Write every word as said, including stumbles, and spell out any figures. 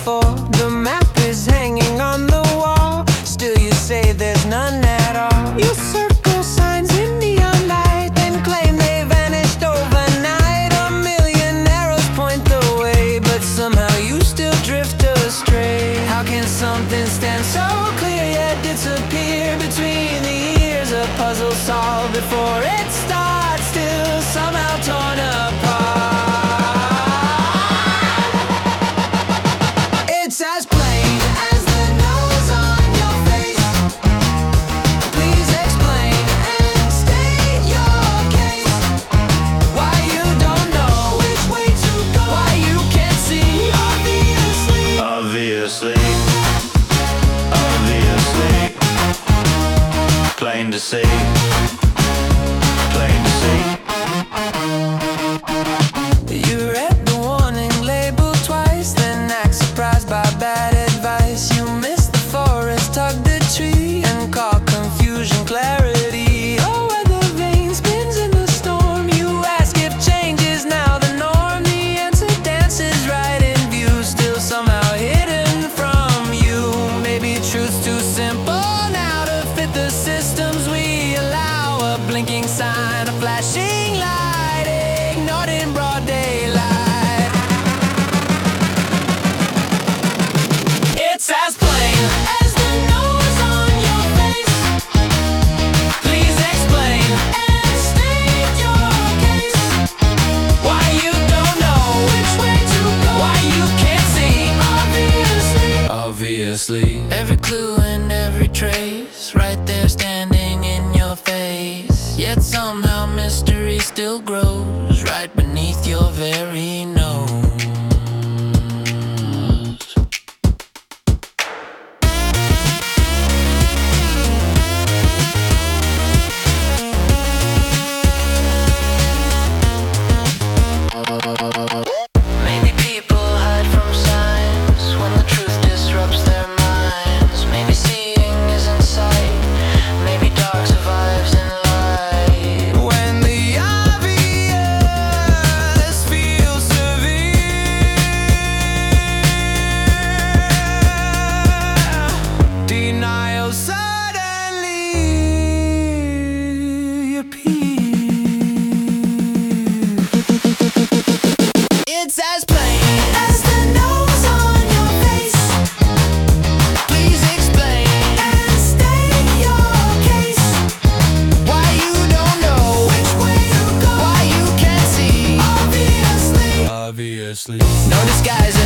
before. The map is hanging on the wall, still you say there's none at all. You circle signs in neon light and claim they vanished overnight. A million arrows point the way, but somehow you still drift astray. How can something stand so clear yet disappear between the years? A puzzle solved before it starts, still somehow torn apart. It's as plain as the nose on your face. Please explain and state your case. Why you don't know which way to go, why you can't see. Obviously, Obviously, obviously, plain to see, plain to see. you read the warning label twice, then act surprised by bad advice. You missed the forest, tugged the tree, and caught confusion clarity. Oh, where the vein spins in the storm. You ask if change is now the norm. The answer dances right in view, still somehow hidden from you. Maybe truth's too simple now to fit the systems we allow. A blinking sign, a flashing light, ignored in broad daylight. It's as plain as the nose on your face. Please explain and state your case. Why you don't know which way to go, why you can't see. Obviously, obviously, every clue and every trace right there standing in your face. Yet somehow mystery still grows right beneath your very nose. Maybe people hide from signs when the truth disrupts their minds. Maybe seeing isn't sight, maybe dark survives in light. When the obvious feels severe, denial suddenly appears. It's as plain as the nose on your face. Please explain and state your case. Why you don't know which way to go, why you can't see. Obviously, obviously, no disguise